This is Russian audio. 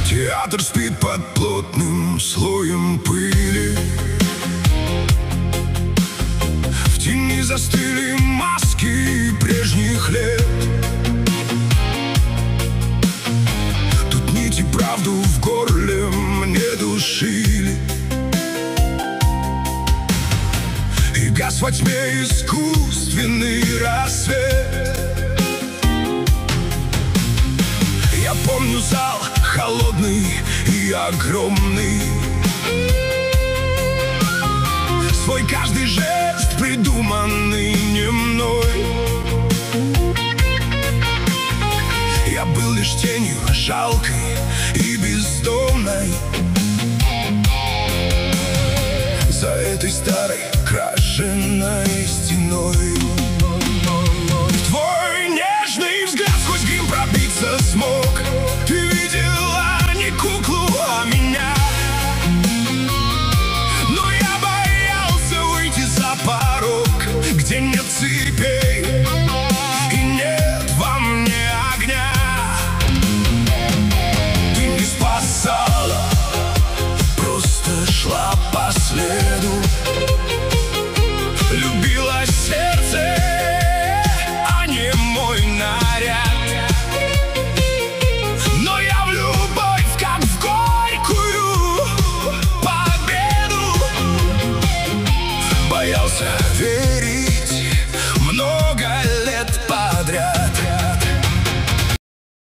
Театр спит под плотным слоем пыли. В тени застыли маски прежних лет. Тут нить и правду в горле мне душили, и гас во тьме искусственный рассвет. Я помню зал холодный и огромный, свой каждый жест придуманный не мной. Я был лишь тенью жалкой и бездомной за этой старой крашеной стеной.